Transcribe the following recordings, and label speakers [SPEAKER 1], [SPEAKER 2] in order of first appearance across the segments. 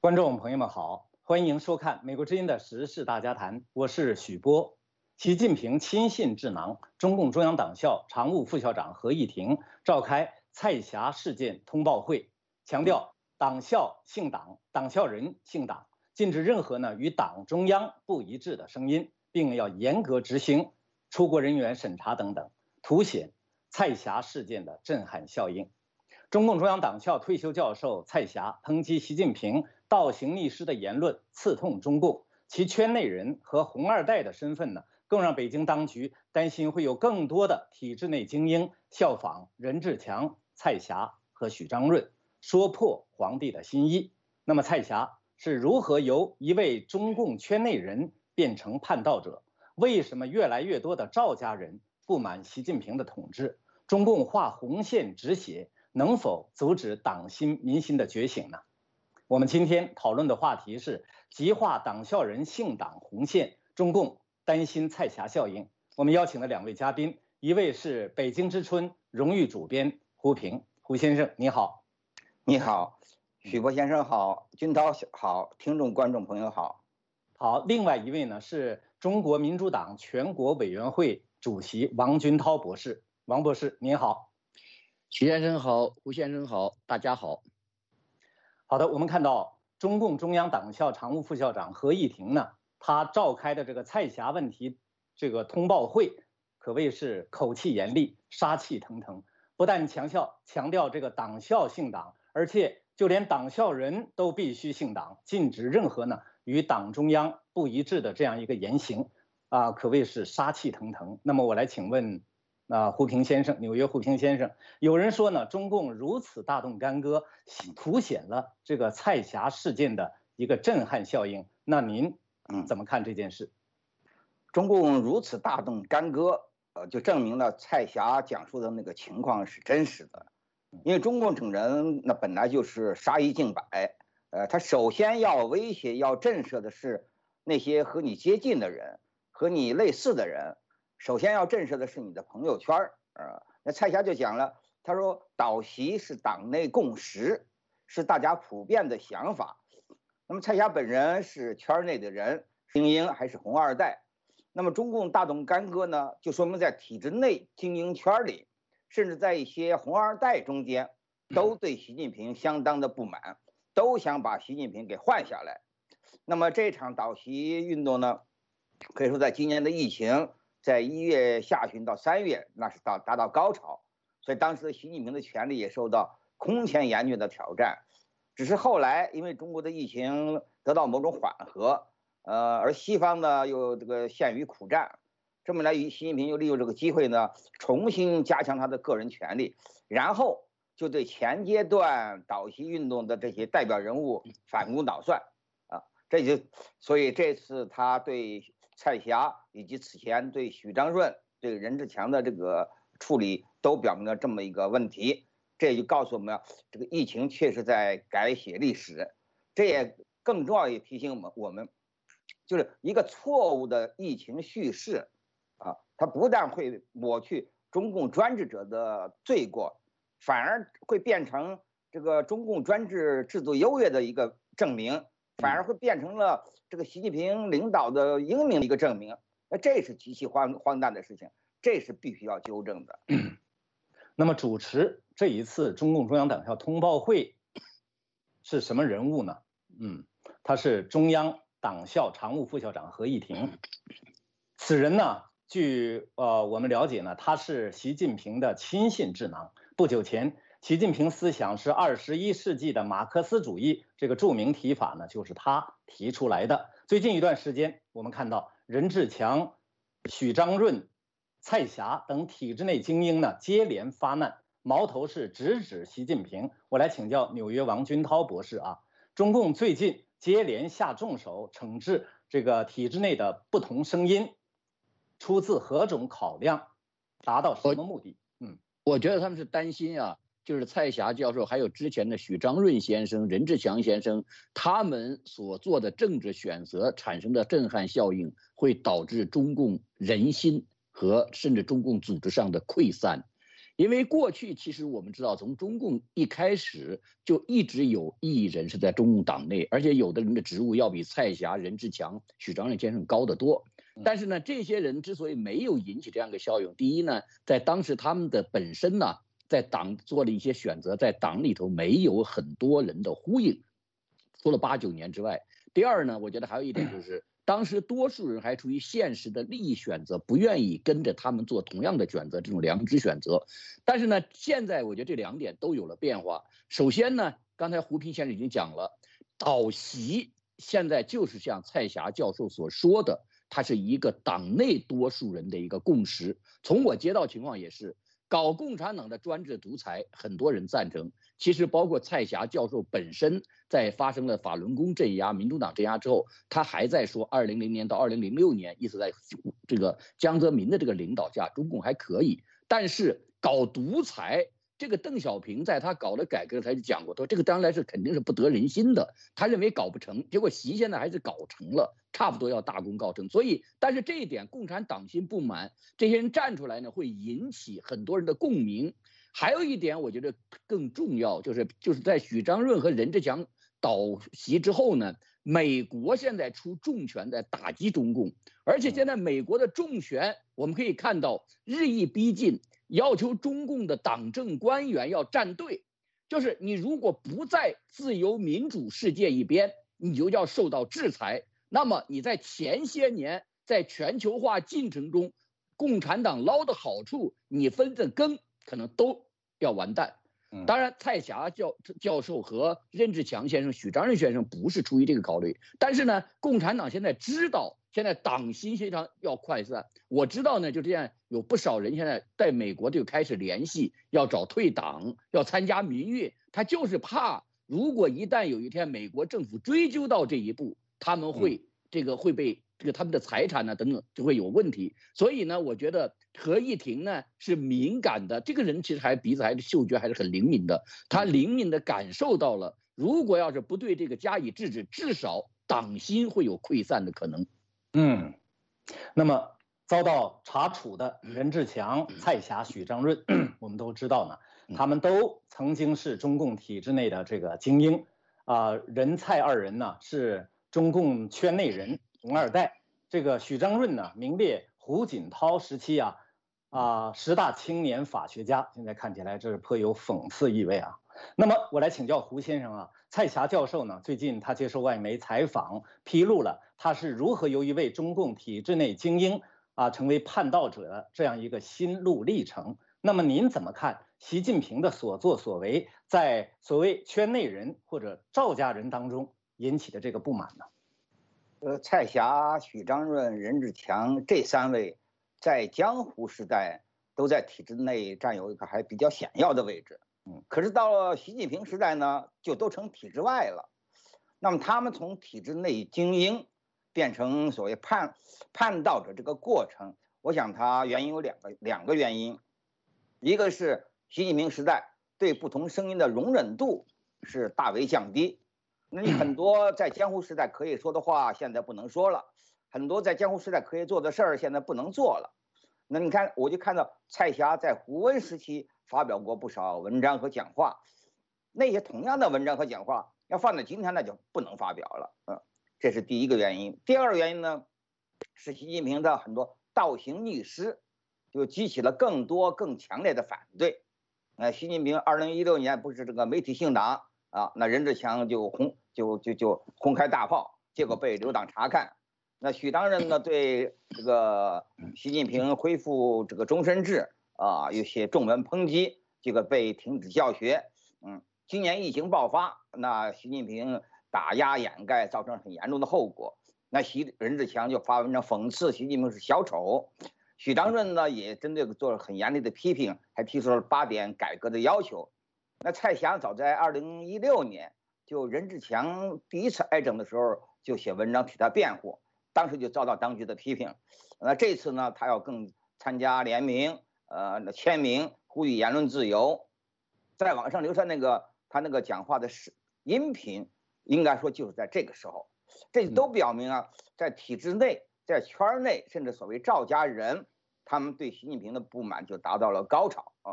[SPEAKER 1] 观众朋友们好，欢迎收看美国之音的时事大家谈，我是许波。习近平亲信智囊、中共中央党校常务副校长何毅庭召开蔡霞事件通报会，强调党校姓党，党校人姓党，禁止任何与党中央不一致的声音，并要严格执行出国人员审查等等，凸显蔡霞事件的震撼效应。中共中央党校退休教授蔡霞抨击习近平倒行逆施的言论刺痛中共，其圈内人和红二代的身份更让北京当局担心会有更多的体制内精英效仿任志强、蔡霞和许章润，说破皇帝的心意。那么蔡霞是如何由一位中共圈内人变成叛道者？为什么越来越多的赵家人不满习近平的统治？中共画红线止血，能否阻止党心民心的觉醒呢？我们今天讨论的话题是极化党校人姓党红线，中共担心蔡霞效应。我们邀请了两位嘉宾，一位是北京之春荣誉主编胡平，胡先生你好。
[SPEAKER 2] 你好，许波先生好，军涛好，听众观众朋友好。
[SPEAKER 1] 好，另外一位是中国民主党全国委员会主席王军涛博士，王博士您好。
[SPEAKER 3] 许先生好，胡先生好，大家好。
[SPEAKER 1] 好的，我们看到中共中央党校常务副校长何毅庭他召开的这个蔡霞问题通报会，可谓是口气严厉，杀气腾腾。不但强调这个党校姓党，而且就连党校人都必须姓党，禁止任何与党中央不一致的这样一个言行可谓是杀气腾腾。那么我来请问胡平先生，纽约胡平先生，有人说中共如此大动干戈，凸显了这个蔡霞事件的一个震撼效应。那您怎么看这件事？
[SPEAKER 2] 中共如此大动干戈，就证明了蔡霞讲述的那个情况是真实的。因为中共整人那本来就是杀一儆百，他首先要威胁、要震慑的是那些和你接近的人、和你类似的人。首先要震慑的是你的朋友圈那蔡霞就讲了，他说倒习是党内共识，是大家普遍的想法。那么蔡霞本人是圈内的人，精英还是红二代？那么中共大动干戈呢，就说明在体制内精英圈里，甚至在一些红二代中间，都对习近平相当的不满，都想把习近平给换下来。那么这场倒习运动呢，可以说在今年的疫情在1月下旬到3月，那是达到高潮，所以当时的习近平的权力也受到空前严峻的挑战。只是后来因为中国的疫情得到某种缓和，而西方呢又陷于苦战，这么来习近平又利用这个机会呢，重新加强他的个人权力，然后就对前阶段倒习运动的这些代表人物反攻倒算所以这次他对蔡霞以及此前对许章润、对任志强的这个处理，都表明了这么一个问题。这就告诉我们，这个疫情确实在改写历史。这也更重要，也提醒我们，就是一个错误的疫情叙事它不但会抹去中共专制者的罪过，反而会变成这个中共专制制度优越的一个证明，反而会变成了这个习近平领导的英明的一个证明。那这是极其荒诞的事情，这是必须要纠正的。
[SPEAKER 1] 那么主持这一次中共中央党校通报会是什么人物呢？他是中央党校常务副校长何毅庭。此人据我们了解他是习近平的亲信智囊。不久前，习近平思想是21世纪的马克思主义这个著名提法就是他提出来的。最近一段时间，我们看到任志强、许章润、蔡霞等体制内精英接连发难，矛头是直指习近平。我来请教纽约王军涛博士中共最近接连下重手惩治这个体制内的不同声音，出自何种考量，达到什么目的？
[SPEAKER 3] 我觉得他们是担心就是蔡霞教授还有之前的许章润先生、任志强先生，他们所做的政治选择产生的震撼效应，会导致中共人心和甚至中共组织上的溃散。 因为过去其实我们知道，从中共一开始就一直有异议人士在中共党内，而且有的人的职务要比蔡霞、任志强、许章任先生高得多。但是呢，这些人之所以没有引起这样一个效应，第一呢，在当时他们的本身呢，在党做了一些选择，在党里头没有很多人的呼应，除了8、9年之外。第二呢，我觉得还有一点就是，当时多数人还出于现实的利益选择，不愿意跟着他们做同样的选择，这种良知选择。但是呢，现在我觉得这2点都有了变化。首先呢，刚才胡平先生已经讲了，导习现在就是像蔡霞教授所说的，它是一个党内多数人的一个共识。从我接到情况也是，搞共产党的专制独裁，很多人赞成。其实包括蔡霞教授本身，在发生了法轮功镇压、民主党镇压之后，他还在说2000年到2006年，意思在这个江泽民的这个领导下，中共还可以。但是搞独裁，这个邓小平在他搞的改革他就讲过，说这个当然是肯定是不得人心的，他认为搞不成，结果习现在还是搞成了，差不多要大功告成。所以，但是这一点共产党心不满，这些人站出来呢，会引起很多人的共鸣。还有一点，我觉得更重要，就是在许章润和任志强倒席之后呢，美国现在出重拳在打击中共，而且现在美国的重拳我们可以看到日益逼近，要求中共的党政官员要站队，就是你如果不在自由民主世界一边，你就要受到制裁。那么你在前些年在全球化进程中，共产党捞的好处，你分着羹，可能都要完蛋。当然，蔡霞教授和任志强先生、许章任先生不是出于这个考虑，但是呢，共产党现在知道，现在党心非常要快散。我知道呢，就这样有不少人现在在美国就开始联系，要找退党，要参加民运，他就是怕，如果一旦有一天美国政府追究到这一步，他们会会被他们的财产呢等等就会有问题。所以呢，我觉得何议庭呢是敏感的，这个人其实鼻子还是嗅觉还是很灵敏的，他灵敏的感受到了，如果要是不对这个加以制止，至少党心会有溃散的可能。
[SPEAKER 1] 那么遭到查处的任志强、蔡霞、许章润，我们都知道呢，他们都曾经是中共体制内的这个精英任蔡2人呢是中共圈内人、红2代。这个许章润呢，名列胡锦涛时期10大青年法学家，现在看起来这是颇有讽刺意味啊。那么我来请教胡先生蔡霞教授呢，最近他接受外媒采访，披露了他是如何由一位中共体制内精英成为叛道者的这样一个心路历程。那么您怎么看习近平的所作所为，在所谓圈内人或者赵家人当中引起的这个不满呢？
[SPEAKER 2] 蔡霞、许章润、任志强这3位，在江湖时代都在体制内占有一个还比较显要的位置。可是到了习近平时代呢，就都成体制外了。那么他们从体制内精英变成所谓叛道者这个过程，我想它原因有两个原因，一个是习近平时代对不同声音的容忍度是大为降低。那你很多在江湖时代可以说的话，现在不能说了；很多在江湖时代可以做的事儿，现在不能做了。那你看，我就看到蔡霞在胡温时期发表过不少文章和讲话，那些同样的文章和讲话，要放在今天那就不能发表了。这是第一个原因。第二个原因呢，是习近平的很多倒行逆施，就激起了更多更强烈的反对。习近平2016年不是这个媒体姓党那任志强就轰开大炮，结果被留党察看。那许章任呢，对这个习近平恢复这个终身制有些重文抨击，这个被停止教学。今年疫情爆发，那习近平打压掩盖，造成很严重的后果。那任志强就发文章讽刺习近平是小丑。许章润呢也针对做了很严厉的批评，还提出了8点改革的要求。那蔡霞早在2016年，就任志强第一次挨整的时候，就写文章替他辩护，当时就遭到当局的批评。那这次呢，他要更参加联名，签名呼吁言论自由。在网上流传他那个讲话的音频，应该说就是在这个时候，这都表明在体制内，在圈内，甚至所谓赵家人，他们对习近平的不满就达到了高潮。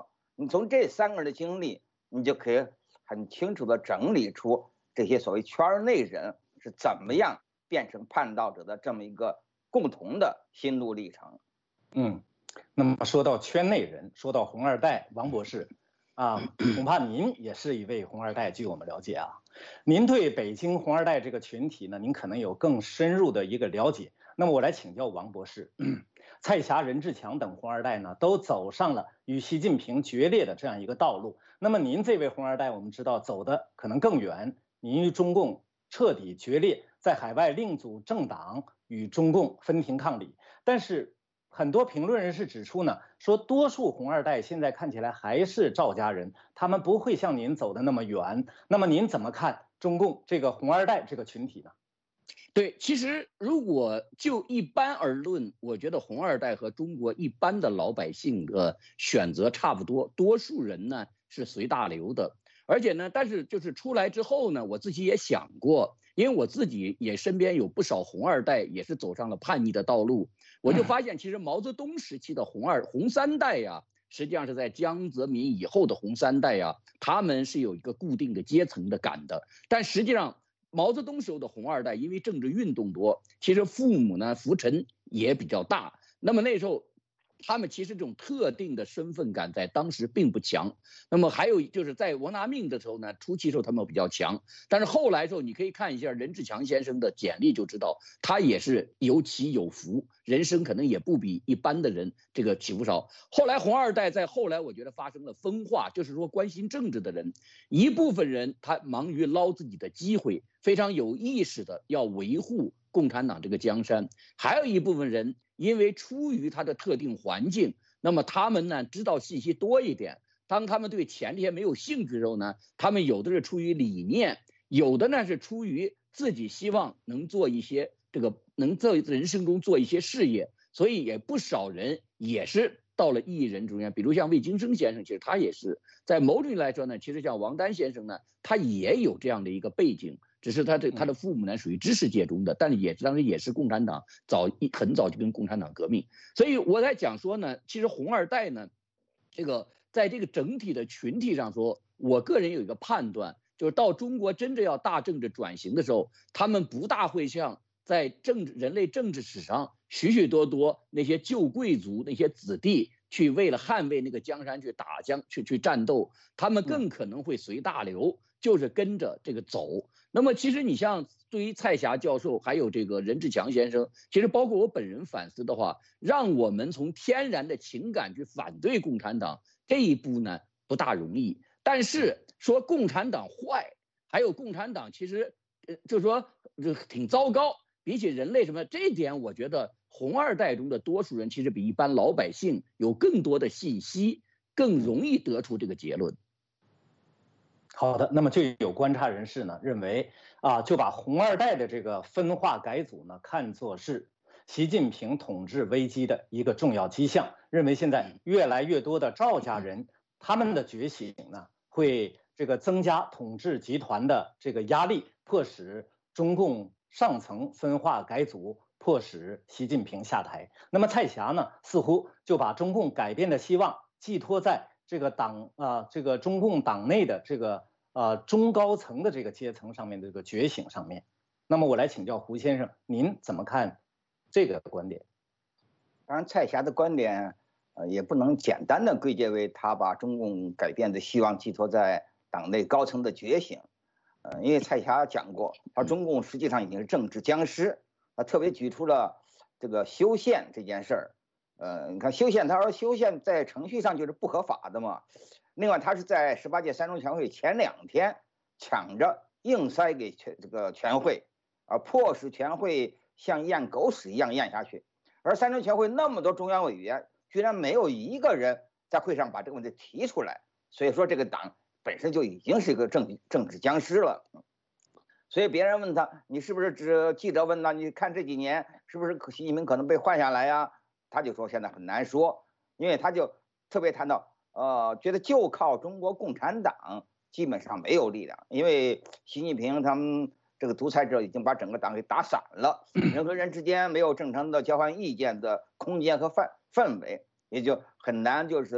[SPEAKER 2] 你从这3个人的经历，你就可以很清楚地整理出这些所谓圈内人是怎么样变成叛道者的这么一个共同的心路历程。
[SPEAKER 1] 那么说到圈内人，说到红二代，王博士恐怕您也是一位红二代，据我们了解您对北京红二代这个群体呢，您可能有更深入的一个了解。那么我来请教王博士，蔡霞、任志强等红二代呢，都走上了与习近平决裂的这样一个道路。那么您这位红二代，我们知道走的可能更远，您与中共彻底决裂，在海外另组政党，与中共分庭抗礼。但是很多评论人士指出呢，说多数红二代现在看起来还是赵家人，他们不会像您走的那么远。那么您怎么看中共这个红二代这个群体呢？
[SPEAKER 3] 对，其实如果就一般而论，我觉得红二代和中国一般的老百姓的选择差不多，多数人呢是随大流的。而且呢，但是就是出来之后呢，我自己也想过，因为我自己也身边有不少红二代，也是走上了叛逆的道路。我就发现，其实毛泽东时期的红三代呀，实际上是在江泽民以后的红三代呀，他们是有一个固定的阶层的感的。但实际上，毛泽东时候的红二代，因为政治运动多，其实父母呢浮沉也比较大。那么那时候，他们其实这种特定的身份感在当时并不强。那么还有就是在王大命的时候呢，初期时候他们比较强，但是后来时候你可以看一下任志强先生的简历就知道，他也是有起有伏，人生可能也不比一般的人这个起伏少。后来红二代在后来我觉得发生了分化，就是说关心政治的人，一部分人他忙于捞自己的机会，非常有意识的要维护共产党这个江山，还有一部分人因为出于他的特定环境，那么他们呢知道信息多一点，当他们对钱这些没有兴趣的时候呢，他们有的是出于理念，有的呢是出于自己希望能做一些能在人生中做一些事业，所以也不少人也是到了艺人中间，比如像魏京生先生，其实他也是在某种意义来说呢，其实像王丹先生呢，他也有这样的一个背景，只是他的父母呢属于知识界中的，但是当时也是共产党很早就跟共产党革命，所以我在讲说呢，其实红二代呢，在这个整体的群体上说，我个人有一个判断，就是到中国真正要大政治转型的时候，他们不大会像在人类政治史上许许多多那些旧贵族那些子弟去为了捍卫那个江山去战斗，他们更可能会随大流，就是跟着这个走。那么其实你像对于蔡霞教授还有这个任志强先生，其实包括我本人反思的话，让我们从天然的情感去反对共产党这一步呢不大容易。但是说共产党坏，还有共产党其实就是说挺糟糕，比起人类什么，这一点我觉得红二代中的多数人其实比一般老百姓有更多的信息，更容易得出这个结论。
[SPEAKER 1] 好的，那么就有观察人士呢认为就把红二代的这个分化改组呢看作是习近平统治危机的一个重要迹象，认为现在越来越多的赵家人他们的觉醒呢会这个增加统治集团的这个压力，迫使中共上层分化改组，迫使习近平下台。那么蔡霞呢似乎就把中共改变的希望寄托在这个这个中共党内的这个中高层的这个阶层上面的这个觉醒上面。那么我来请教胡先生，您怎么看这个观点？
[SPEAKER 2] 当然，蔡霞的观点也不能简单的归结为他把中共改变的希望寄托在党内高层的觉醒。因为蔡霞讲过，他中共实际上已经是政治僵尸，他特别举出了这个修宪这件事儿。你看修宪，他说修宪在程序上就是不合法的嘛。另外，他是在18届三中全会前2天抢着硬塞给这个全会，而迫使全会像咽狗屎一样咽下去。而三中全会那么多中央委员，居然没有一个人在会上把这个问题提出来。所以说，这个党本身就已经是一个政治僵尸了。所以别人问他，你是不是记者问他，你看这几年是不是习近平可能被换下来呀？他就说现在很难说，因为他就特别谈到，觉得就靠中国共产党基本上没有力量，因为习近平他们这个独裁者已经把整个党给打散了，人和人之间没有正常的交换意见的空间和氛围，也就很难就是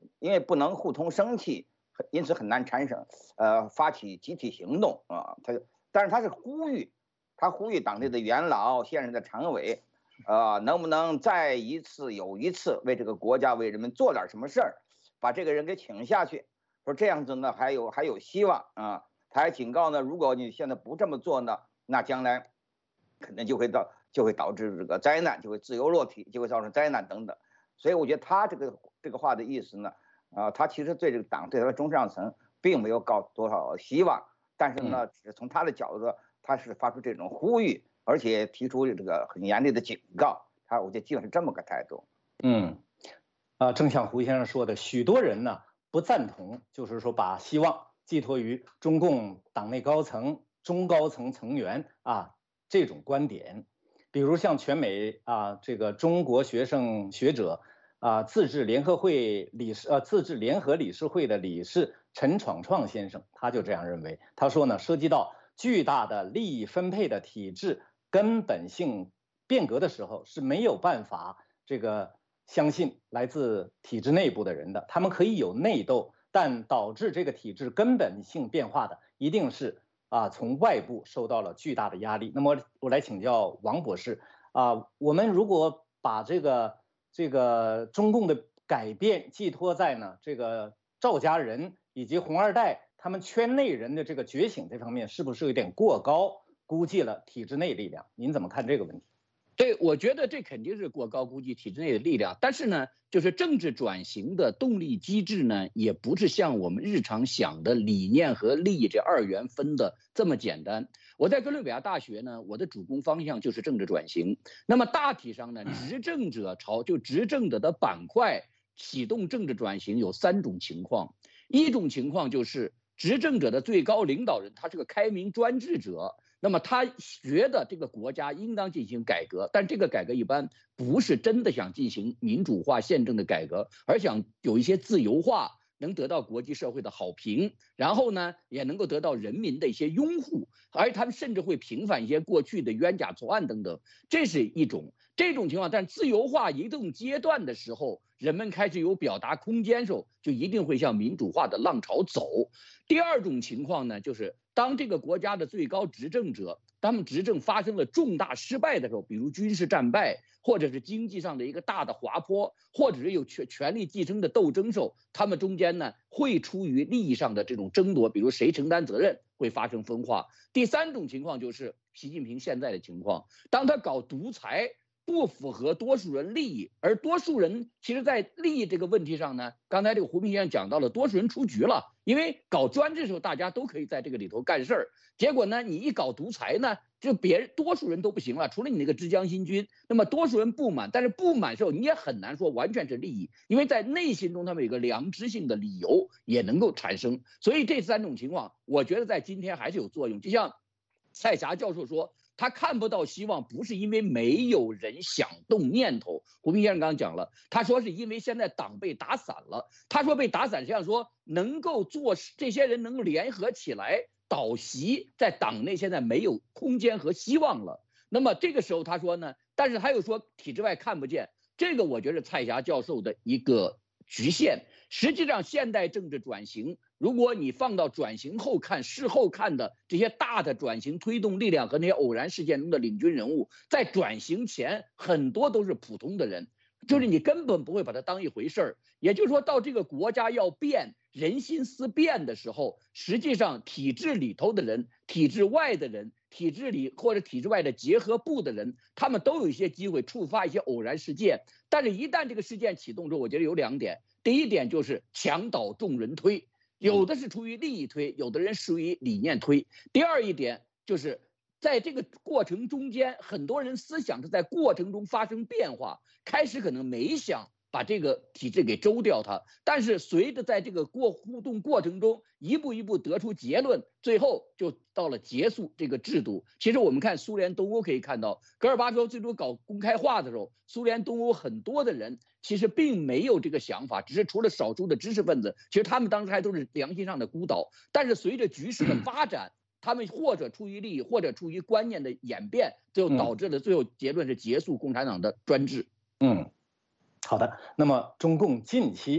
[SPEAKER 2] 因为不能互通生气，因此很难产生发起集体行动啊。但是他是呼吁党内的元老、现任的常委，能不能再一次又一次为这个国家、为人们做点什么事儿，把这个人给请下去。说这样子呢，还有希望啊。他还警告呢，如果你现在不这么做呢，那将来肯定就会导致这个灾难，就会自由落体，就会造成灾难等等。所以我觉得他这个话的意思呢，他其实对这个党对他的中上层并没有告多少希望，但是呢，只是从他的角度，他是发出这种呼吁，而且提出这个很严厉的警告。我觉得基本是这么个态度。
[SPEAKER 1] 正像胡先生说的，许多人呢不赞同，就是说把希望寄托于中共党内高层、中高层成员这种观点。比如像全美这个中国学生学者自治联合理事会的理事陈闯创先生，他就这样认为。他说呢，涉及到巨大的利益分配的体制根本性变革的时候，是没有办法这个相信来自体制内部的人的，他们可以有内斗，但导致这个体制根本性变化的，一定是从外部受到了巨大的压力。那么我来请教王博士我们如果把这个中共的改变寄托在呢这个赵家人以及红二代他们圈内人的这个觉醒这方面，是不是有点过高估计了体制内力量？您怎么看这个问题？
[SPEAKER 3] 对，我觉得这肯定是过高估计体制内的力量，但是呢，就是政治转型的动力机制呢，也不是像我们日常想的理念和利益这二元分的这么简单。我在哥伦比亚大学呢，我的主攻方向就是政治转型。那么大体上呢，执政者的板块启动政治转型有3种情况。一种情况就是执政者的最高领导人他是个开明专制者。那么他觉得这个国家应当进行改革，但这个改革一般不是真的想进行民主化宪政的改革，而想有一些自由化，能得到国际社会的好评，然后呢也能够得到人民的一些拥护，而他们甚至会平反一些过去的冤假错案等等。这是一种这种情况。但自由化一定阶段的时候，人们开始有表达空间的时候，就一定会向民主化的浪潮走。第二种情况呢，就是当这个国家的最高执政者他们执政发生了重大失败的时候，比如军事战败，或者是经济上的一个大的滑坡，或者是有权力继承的斗争时候，他们中间呢会出于利益上的这种争夺，比如谁承担责任，会发生分化。第3种情况就是习近平现在的情况，当他搞独裁不符合多数人利益，而多数人其实在利益这个问题上呢，刚才这个胡平先生讲到了，多数人出局了，因为搞专制的时候大家都可以在这个里头干事儿，结果呢你一搞独裁呢，就多数人都不行了，除了你那个之江新军，那么多数人不满，但是不满时候你也很难说完全是利益，因为在内心中他们有个良知性的理由也能够产生。所以这3种情况我觉得在今天还是有作用。就像蔡霞教授说，他看不到希望，不是因为没有人想动念头。胡平先生刚刚讲了，他说是因为现在党被打散了。他说被打散，实际上说能够做这些人能够联合起来倒习，在党内现在没有空间和希望了。那么这个时候他说呢，但是还有说体制外看不见，这个我觉得是蔡霞教授的一个局限。实际上现代政治转型，如果你放到转型后看、事后看的这些大的转型推动力量和那些偶然事件中的领军人物，在转型前很多都是普通的人，就是你根本不会把它当一回事儿。也就是说，到这个国家要变、人心思变的时候，实际上体制里头的人、体制外的人、体制里或者体制外的结合部的人，他们都有一些机会触发一些偶然事件。但是一旦这个事件启动之后，我觉得有2点。第一点就是墙倒众人推，有的是出于利益推，有的人属于理念推。第二一点就是在这个过程中间，很多人思想是在过程中发生变化，开始可能没想把这个体制给周掉它，但是随着在这个互动过程中一步一步得出结论，最后就到了结束这个制度。其实我们看苏联东欧可以看到，戈尔巴乔夫最初搞公开化的时候，苏联东欧很多的人其实并没有这个想法，只是除了少数的知识分子，其实他们当时还都是良心上的孤岛。但是随着局势的发展，他们或者出于利益，或者出于观念的演变，最后导致了最后结论是结束共产党的专制。
[SPEAKER 1] 好的。那么中共近期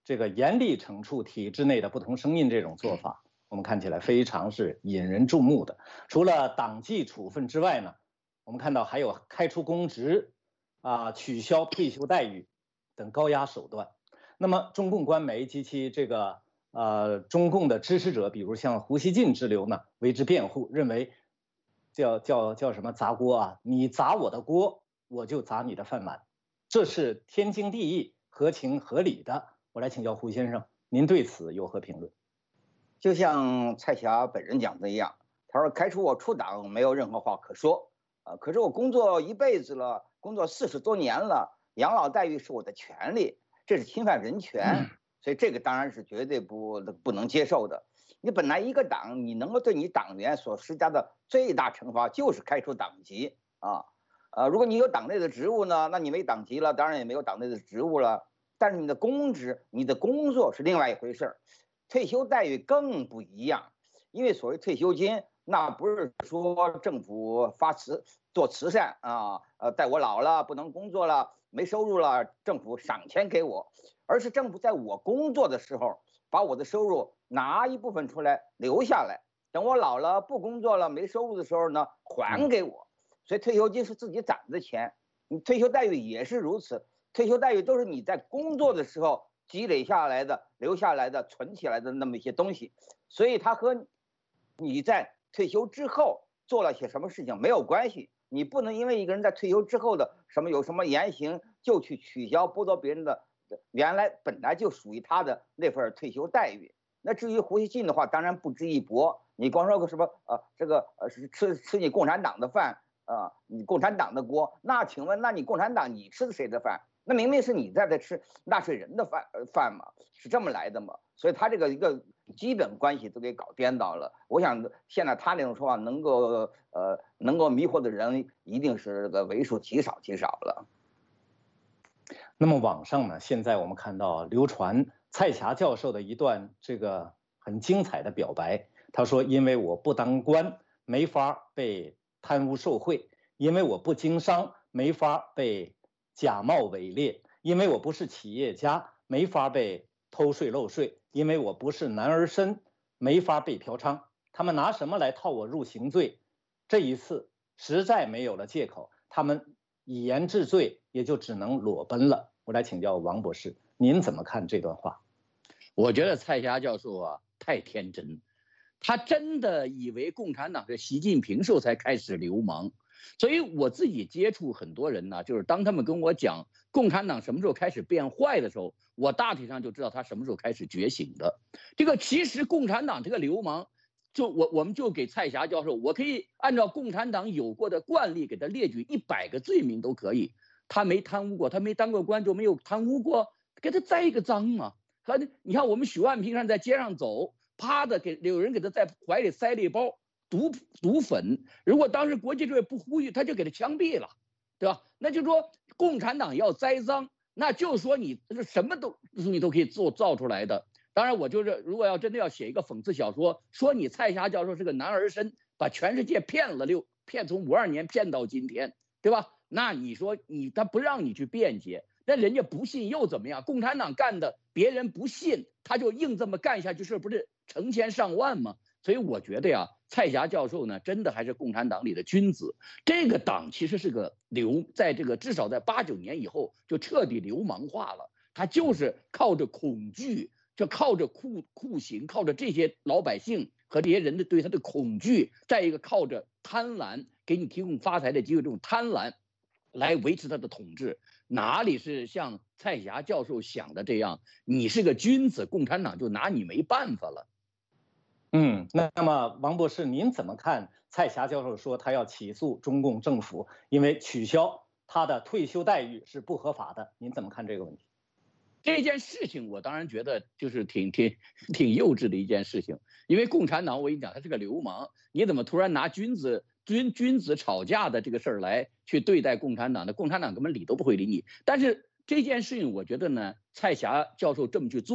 [SPEAKER 1] 这个严厉惩处体制内的不同声音这种做法，我们看起来非常是引人注目的。除了党纪处分之外呢，我们看到还有开除公职取消退休待遇等高压手段。那么中共官媒及其这个中共的支持者，比如像胡锡进之流呢，为之辩护，认为叫什么砸锅啊？你砸我的锅，我就砸你的饭碗，这是天经地义、合情合理的。我来请教胡先生，您对此有何评论？
[SPEAKER 2] 就像蔡霞本人讲的一样，他说开除我出党没有任何话可说可是我工作一辈子了，工作40多年了，养老待遇是我的权利，这是侵犯人权，所以这个当然是绝对不能接受的。你本来一个党，你能够对你党员所施加的最大惩罚就是开除党籍如果你有党内的职务呢，那你没党籍了，当然也没有党内的职务了。但是你的公职、你的工作是另外一回事儿，退休待遇更不一样。因为所谓退休金，那不是说政府做慈善待我老了不能工作了、没收入了，政府赏钱给我，而是政府在我工作的时候，把我的收入拿一部分出来留下来，等我老了不工作了、没收入的时候呢，还给我。所以退休金是自己攒的钱，你退休待遇也是如此。退休待遇都是你在工作的时候积累下来的、留下来的、存起来的那么一些东西，所以它和你在退休之后做了些什么事情没有关系。你不能因为一个人在退休之后的有什么言行，就去取消剥夺别人的原来本来就属于他的那份退休待遇。那至于胡锡进的话，当然不值一驳。你光说个什么是吃你共产党的饭你共产党的锅，那请问，那你共产党你吃的谁的饭？那明明是你在吃纳税人的饭嘛，是这么来的嘛？所以他这个一个基本关系都给搞颠倒了。我想现在他那种说法能够迷惑的人一定是个为数极少了。
[SPEAKER 1] 那么网上呢，现在我们看到流传蔡霞教授的一段这个很精彩的表白。他说：“因为我不当官，没法被贪污受贿；因为我不经商，没法被假冒伪劣；因为我不是企业家，没法被偷税漏税；因为我不是男儿身，没法被嫖娼。他们拿什么来套我入刑罪？这一次实在没有了借口，他们以言治罪，也就只能裸奔了。”我来请教王博士，您怎么看这段话？
[SPEAKER 3] 我觉得蔡霞教授太天真，他真的以为共产党是习近平时候才开始流氓。所以我自己接触很多人呢，就是当他们跟我讲共产党什么时候开始变坏的时候，我大体上就知道他什么时候开始觉醒的。这个其实共产党这个流氓，我们就给蔡霞教授，我可以按照共产党有过的惯例给他列举100个罪名都可以。他没贪污过，他没当过官就没有贪污过，给他栽一个赃嘛。你看我们许万平常在街上走，啪的有人给他在怀里塞了一包毒粉，如果当时国际社会不呼吁，他就给他枪毙了，对吧？那就说共产党要栽赃，那就说你什么你都可以造出来的。当然我就是如果要真的要写一个讽刺小说，说你蔡霞教授是个男儿身，把全世界骗从52年骗到今天，对吧？那你说他不让你去辩解，那人家不信又怎么样？共产党干的，别人不信，他就硬这么干下去，是不是成千上万吗？所以我觉得蔡霞教授呢，真的还是共产党里的君子。这个党其实是个在这个至少在89年以后就彻底流氓化了。他就是靠着恐惧，就靠着酷刑，靠着这些老百姓和这些人的对他的恐惧，再一个靠着贪婪，给你提供发财的机会，这种贪婪来维持他的统治。哪里是像蔡霞教授想的这样，你是个君子，共产党就拿你没办法了。
[SPEAKER 1] 那么王博士，您怎么看蔡霞教授说他要起诉中共政府，因为取消他的退休待遇是不合法的？您怎么看这个问题？
[SPEAKER 3] 这件事情我当然觉得就是挺幼稚的一件事情，因为共产党我跟你讲他是个流氓，你怎么突然拿君子吵架的这个事儿来去对待共产党的？共产党根本理都不会理你。但是这件事情我觉得呢，蔡霞教授这么去做，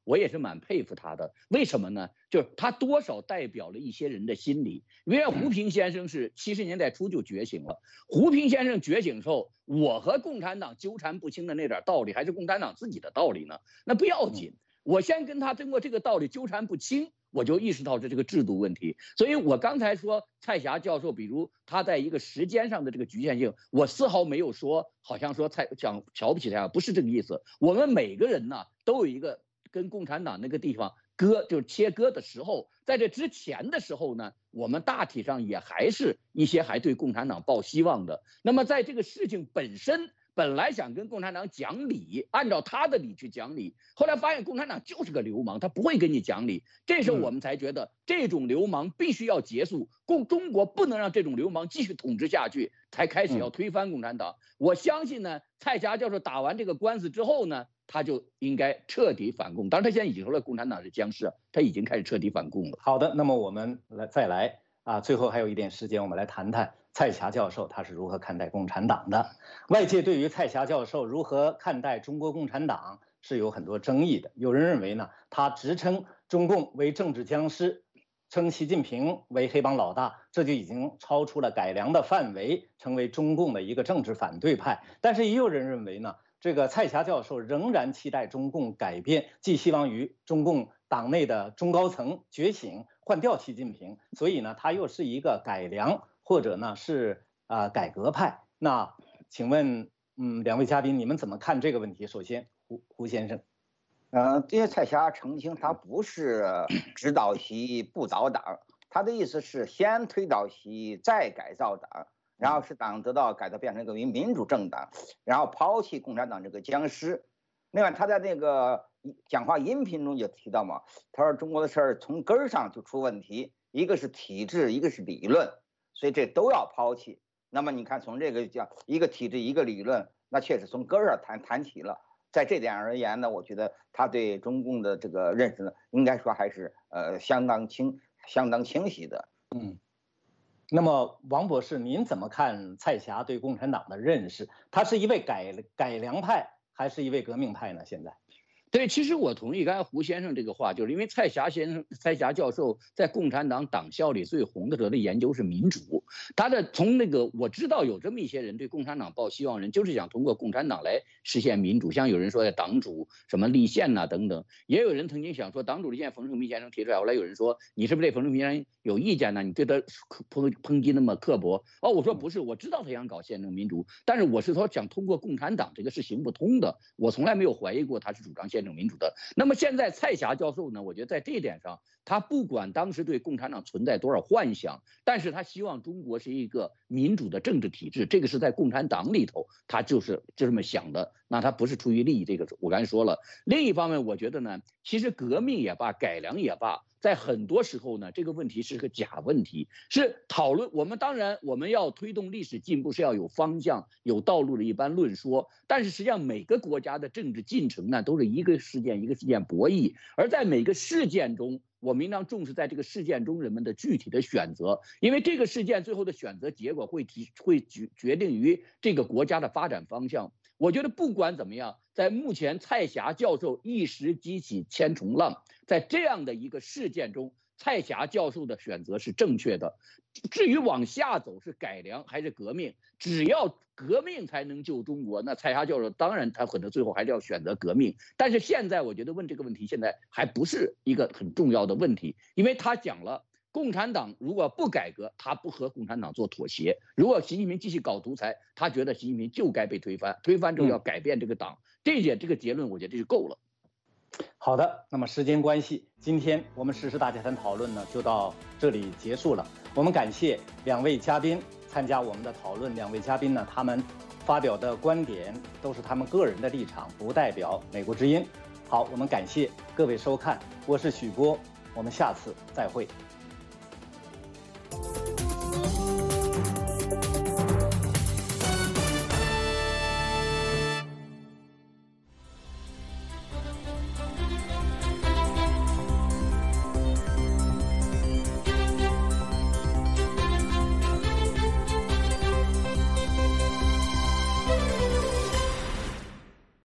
[SPEAKER 3] 我也是蛮佩服他的。为什么呢？就是他多少代表了一些人的心理。因为胡平先生是70年代初就觉醒了。胡平先生觉醒之后，我和共产党纠缠不清的那点道理，还是共产党自己的道理呢？那不要紧，我先跟他通过这个道理纠缠不清，我就意识到这个制度问题。所以我刚才说蔡霞教授，比如他在一个时间上的这个局限性，我丝毫没有说好像说讲瞧不起他，不是这个意思。我们每个人呢都有一个跟共产党那个地方就是切割的时候，在这之前的时候呢，我们大体上也还是一些还对共产党抱希望的。那么在这个事情本身，本来想跟共产党讲理，按照他的理去讲理，后来发现共产党就是个流氓，他不会跟你讲理。这时候我们才觉得这种流氓必须要结束，中国不能让这种流氓继续统治下去，才开始要推翻共产党。我相信呢，蔡霞教授打完这个官司之后呢，他就应该彻底反共。当然，他现在已经说了共产党是僵尸，他已经开始彻底反共了。
[SPEAKER 1] 好的，那么我们再来最后还有一点时间，我们来谈谈蔡霞教授他是如何看待共产党的。外界对于蔡霞教授如何看待中国共产党是有很多争议的。有人认为呢，他直称中共为政治僵尸，称习近平为黑帮老大，这就已经超出了改良的范围，成为中共的一个政治反对派。但是也有人认为呢，这个蔡霞教授仍然期待中共改变，寄希望于中共党内的中高层觉醒，换掉习近平。所以呢，他又是一个改良或者呢是改革派。那请问两位嘉宾，你们怎么看这个问题？首先胡先生。
[SPEAKER 2] 这些蔡霞澄清，他不是指导习不倒党，他的意思是先推倒习，再改造党，然后使党得到改造，变成一个民主政党，然后抛弃共产党这个僵尸。另外，他在那个讲话音频中也提到嘛，他说中国的事儿从根儿上就出问题，一个是体制，一个是理论，所以这都要抛弃。那么你看，从这个讲一个体制，一个理论，那确实从根儿上谈起了。在这点而言呢，我觉得他对中共的这个认识呢，应该说还是相当清晰的。
[SPEAKER 1] 那么王博士，您怎么看蔡霞对共产党的认识？他是一位改良派，还是一位革命派呢？现在？
[SPEAKER 3] 对，其实我同意刚才胡先生这个话，就是因为蔡霞教授在共产党党校里最红的时候的研究是民主，他的从那个我知道有这么一些人对共产党抱希望，人就是想通过共产党来实现民主，像有人说的党主什么立宪呐等等，也有人曾经想说党主立宪，冯胜明先生提出来，后来有人说你是不是对冯胜明先生有意见呢？你对他抨击那么刻薄？我说不是，我知道他想搞宪政民主，但是我是说想通过共产党这个是行不通的，我从来没有怀疑过他是主张宪政民主的。那么现在蔡霞教授呢，我觉得在这一点上，他不管当时对共产党存在多少幻想，但是他希望中国是一个民主的政治体制，这个是在共产党里头，他就这么想的。那他不是出于利益，这个我刚才说了。另一方面，我觉得呢，其实革命也罢，改良也罢，在很多时候呢，这个问题是个假问题，是讨论。我们当然我们要推动历史进步，是要有方向、有道路的一般论说。但是实际上，每个国家的政治进程呢，都是一个事件一个事件博弈，而在每个事件中，我们应当重视在这个事件中人们的具体的选择，因为这个事件最后的选择结果会决定于这个国家的发展方向。我觉得不管怎么样，在目前蔡霞教授一时激起千重浪，在这样的一个事件中，蔡霞教授的选择是正确的。至于往下走是改良还是革命，只要革命才能救中国，那蔡霞教授当然他可能最后还是要选择革命。但是现在我觉得问这个问题现在还不是一个很重要的问题，因为他讲了共产党如果不改革，他不和共产党做妥协。如果习近平继续搞独裁，他觉得习近平就该被推翻，推翻之后要改变这个党。这个结论，我觉得这就够了。
[SPEAKER 1] 好的，那么时间关系，今天我们时事大家谈讨论呢就到这里结束了。我们感谢两位嘉宾参加我们的讨论。两位嘉宾呢，他们发表的观点都是他们个人的立场，不代表美国之音。好，我们感谢各位收看，我是许波，我们下次再会。